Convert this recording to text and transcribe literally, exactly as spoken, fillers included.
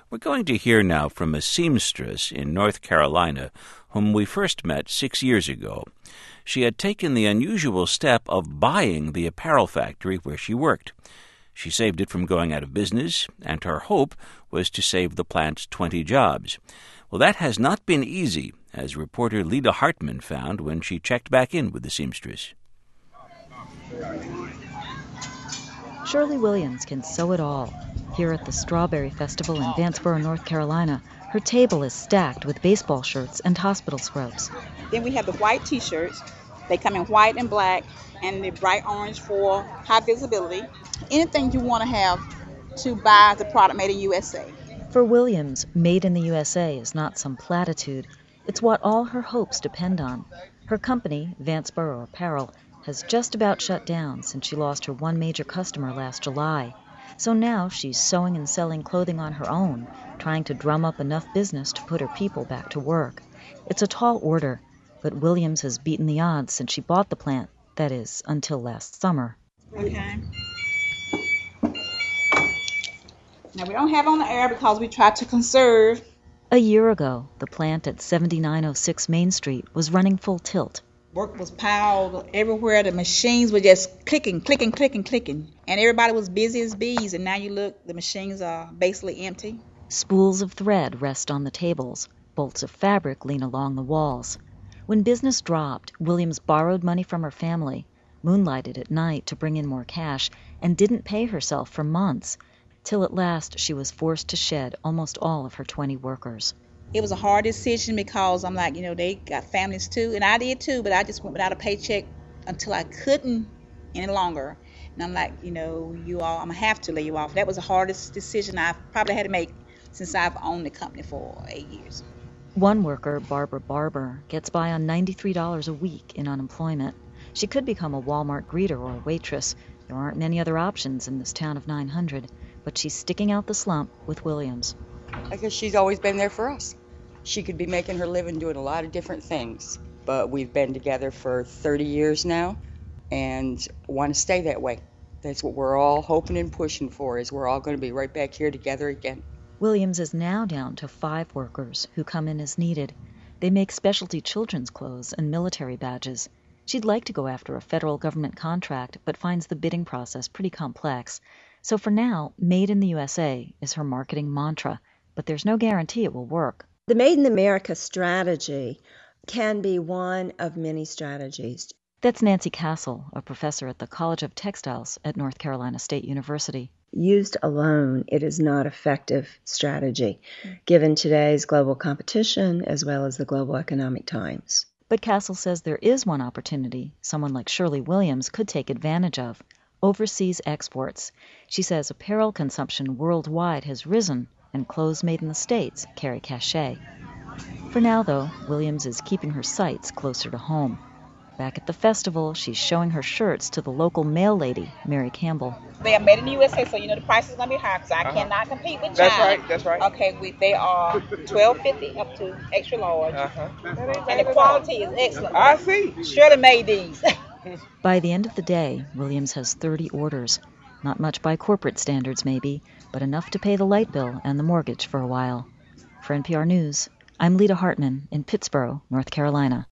We're going to hear now from a seamstress in North Carolina whom we first met six years ago. She had taken the unusual step of buying the apparel factory where she worked. She saved it from going out of business, and her hope was to save the plant's twenty jobs. Well, that has not been easy, as reporter Lita Hartman found when she checked back in with the seamstress. Shirley Williams can sew it all. Here at the Strawberry Festival in Vanceboro, North Carolina, her table is stacked with baseball shirts and hospital scrubs. Then we have the white T-shirts. They come in white and black, and the bright orange for high visibility. Anything you want to have to buy the product made in U S A. For Williams, made in the U S A is not some platitude. It's what all her hopes depend on. Her company, Vanceboro Apparel, has just about shut down since she lost her one major customer last July. So now she's sewing and selling clothing on her own, trying to drum up enough business to put her people back to work. It's a tall order, but Williams has beaten the odds since she bought the plant, that is, until last summer. Okay. Now we don't have on the air because we try to conserve. A year ago, the plant at seventy-nine oh six Main Street was running full tilt. Work was piled everywhere. The machines were just clicking, clicking, clicking, clicking. And everybody was busy as bees. And now you look, the machines are basically empty. Spools of thread rest on the tables. Bolts of fabric lean along the walls. When business dropped, Williams borrowed money from her family, moonlighted at night to bring in more cash, and didn't pay herself for months, till at last she was forced to shed almost all of her twenty workers. It was a hard decision because I'm like, you know, they got families too, and I did too, but I just went without a paycheck until I couldn't any longer. And I'm like, you know, you all, I'm going to have to lay you off. That was the hardest decision I've probably had to make since I've owned the company for eight years. One worker, Barbara Barber, gets by on ninety-three dollars a week in unemployment. She could become a Walmart greeter or a waitress. There aren't many other options in this town of nine hundred, but she's sticking out the slump with Williams. I guess she's always been there for us. She could be making her living doing a lot of different things, but we've been together for thirty years now and want to stay that way. That's what we're all hoping and pushing for, is we're all going to be right back here together again. Williams is now down to five workers who come in as needed. They make specialty children's clothes and military badges. She'd like to go after a federal government contract, but finds the bidding process pretty complex. So for now, Made in the U S A is her marketing mantra, but there's no guarantee it will work. The Made in America strategy can be one of many strategies. That's Nancy Castle, a professor at the College of Textiles at North Carolina State University. Used alone, it is not effective strategy, given today's global competition as well as the global economic times. But Castle says there is one opportunity someone like Shirley Williams could take advantage of: overseas exports. She says apparel consumption worldwide has risen, and clothes made in the States carry cachet. For now, though, Williams is keeping her sights closer to home. Back at the festival, she's showing her shirts to the local mail lady, Mary Campbell. They are made in the U S A, so you know the price is going to be high because I uh-huh. cannot compete with China. That's right, that's right. Okay, we, they are twelve fifty up to extra large, uh-huh. and the quality is excellent. I see. Shirley made these. By the end of the day, Williams has thirty orders. Not much by corporate standards, maybe, but enough to pay the light bill and the mortgage for a while. For N P R News, I'm Lita Hartman in Pittsboro, North Carolina.